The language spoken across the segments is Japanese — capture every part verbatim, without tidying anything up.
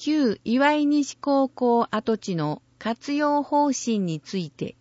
旧岩井西高校跡地の活用方針について、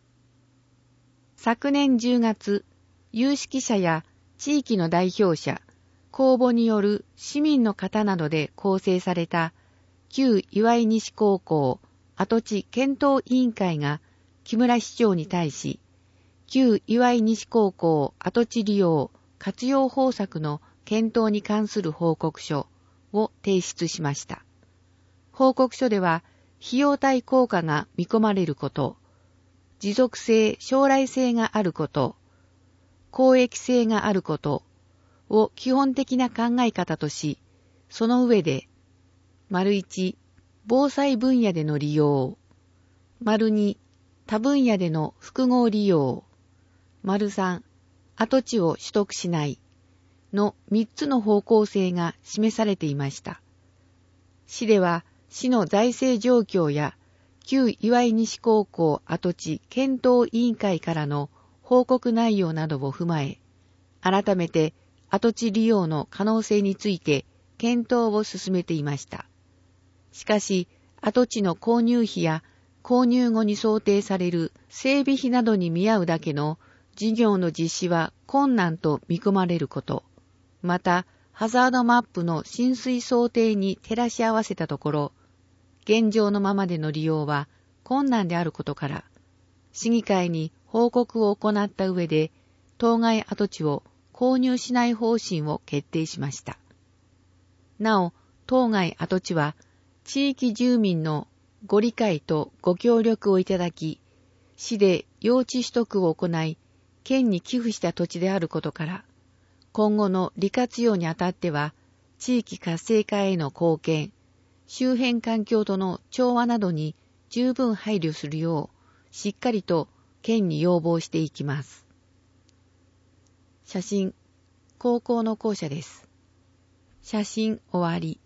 昨年じゅうがつ、有識者や地域の代表者、公募による市民の方などで構成された旧岩井西高校跡地検討委員会が木村市長に対し、旧岩井西高校跡地利用活用方策の検討に関する報告書を提出しました。報告書では、費用対効果が見込まれること、持続性、将来性があること、公益性があることを基本的な考え方とし、その上で、丸一、防災分野での利用、丸二、他分野での複合利用、丸三、跡地を取得しないの三つの方向性が示されていました。市では、市の財政状況や旧岩井西高校跡地検討委員会からの報告内容などを踏まえ、改めて跡地利用の可能性について検討を進めていました。しかし、跡地の購入費や購入後に想定される整備費などに見合うだけの事業の実施は困難と見込まれること、また、ハザードマップの浸水想定に照らし合わせたところ、現状のままでの利用は困難であることから、市議会に報告を行った上で、当該跡地を購入しない方針を決定しました。なお、当該跡地は、地域住民のご理解とご協力をいただき、市で用地取得を行い、県に寄付した土地であることから、今後の利活用にあたっては、地域活性化への貢献、周辺環境との調和などに十分配慮するよう、しっかりと県に要望していきます。写真、高校の校舎です。写真終わり。